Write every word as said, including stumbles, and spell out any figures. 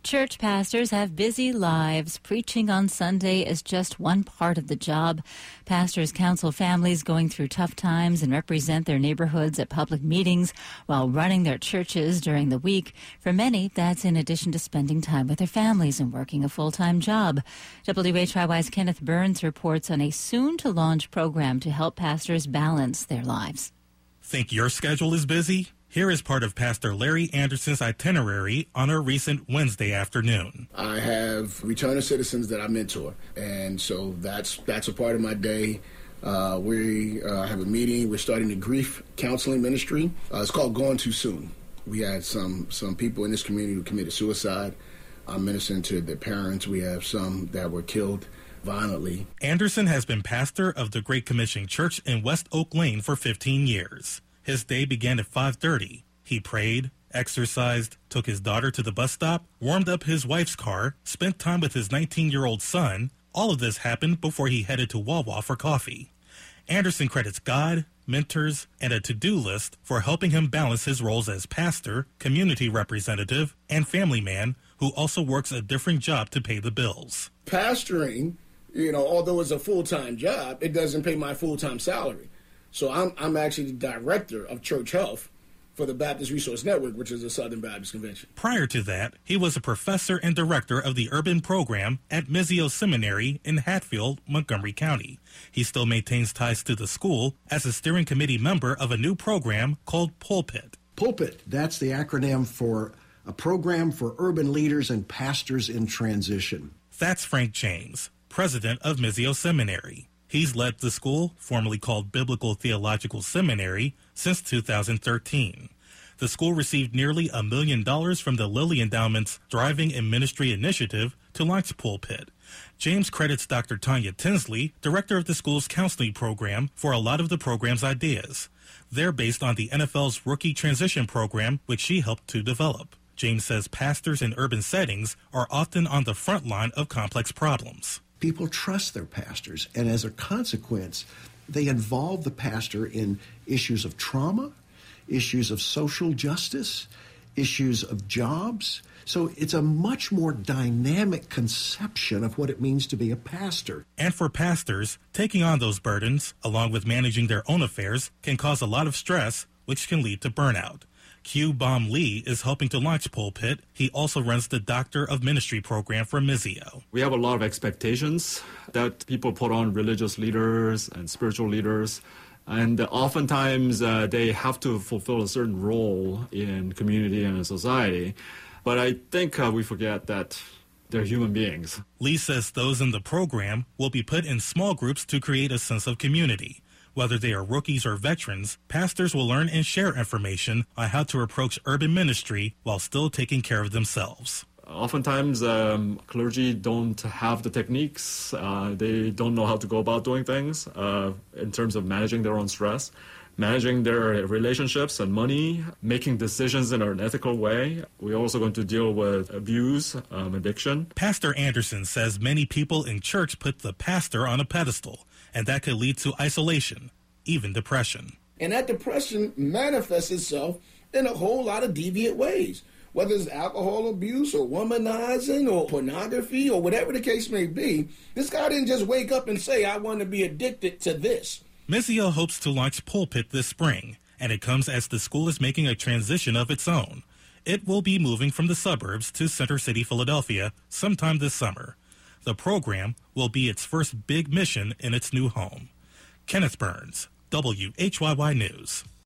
Church pastors have busy lives. Preaching on Sunday is just one part of the job. Pastors counsel families going through tough times and represent their neighborhoods at public meetings while running their churches during the week. For many, that's in addition to spending time with their families and working a full-time job. W H Y Y's Kenneth Burns reports on a soon-to-launch program to help pastors balance their lives. Think your schedule is busy? Here is part of Pastor Larry Anderson's itinerary on a recent Wednesday afternoon. I have returning citizens that I mentor, and so that's that's a part of my day. Uh, we uh, have a meeting. We're starting a grief counseling ministry. Uh, it's called Gone Too Soon. We had some some people in this community who committed suicide. I'm ministering to their parents. We have some that were killed violently. Anderson has been pastor of the Great Commission Church in West Oak Lane for fifteen years. His day began at five thirty. He prayed, exercised, took his daughter to the bus stop, warmed up his wife's car, spent time with his nineteen-year-old son. All of this happened before he headed to Wawa for coffee. Anderson credits God, mentors, and a to-do list for helping him balance his roles as pastor, community representative, and family man who also works a different job to pay the bills. Pastoring, you know, although it's a full-time job, it doesn't pay my full-time salary. So I'm I'm actually the director of church health for the Baptist Resource Network, which is a Southern Baptist Convention. Prior to that, he was a professor and director of the urban program at Mizio Seminary in Hatfield, Montgomery County. He still maintains ties to the school as a steering committee member of a new program called Pulpit. Pulpit, that's the acronym for a program for urban leaders and pastors in transition. That's Frank James, president of Mizio Seminary. He's led the school, formerly called Biblical Theological Seminary, since two thousand thirteen. The school received nearly a million dollars from the Lilly Endowment's Thriving in Ministry initiative to launch Pulpit. James credits Doctor Tanya Tinsley, director of the school's counseling program, for a lot of the program's ideas. They're based on the N F L's Rookie Transition Program, which she helped to develop. James says pastors in urban settings are often on the front line of complex problems. People trust their pastors, and as a consequence, they involve the pastor in issues of trauma, issues of social justice, issues of jobs. So it's a much more dynamic conception of what it means to be a pastor. And for pastors, taking on those burdens, along with managing their own affairs, can cause a lot of stress, which can lead to burnout. Q Bom Lee is helping to launch Pulpit. He also runs the Doctor of Ministry program for Mizio. We have a lot of expectations that people put on religious leaders and spiritual leaders. And oftentimes uh, they have to fulfill a certain role in community and in society. But I think uh, we forget that they're human beings. Lee says those in the program will be put in small groups to create a sense of community. Whether they are rookies or veterans, pastors will learn and share information on how to approach urban ministry while still taking care of themselves. Oftentimes, um, clergy don't have the techniques. Uh, they don't know how to go about doing things uh, in terms of managing their own stress, managing their relationships and money, making decisions in an ethical way. We're also going to deal with abuse, um, addiction. Pastor Anderson says many people in church put the pastor on a pedestal, and that could lead to isolation, even depression. And that depression manifests itself in a whole lot of deviant ways, whether it's alcohol abuse or womanizing or pornography or whatever the case may be. This guy didn't just wake up and say, I want to be addicted to this. Mizio hopes to launch Pulpit this spring, and it comes as the school is making a transition of its own. It will be moving from the suburbs to Center City, Philadelphia, sometime this summer. The program will be its first big mission in its new home. Kenneth Burns, W H Y Y News.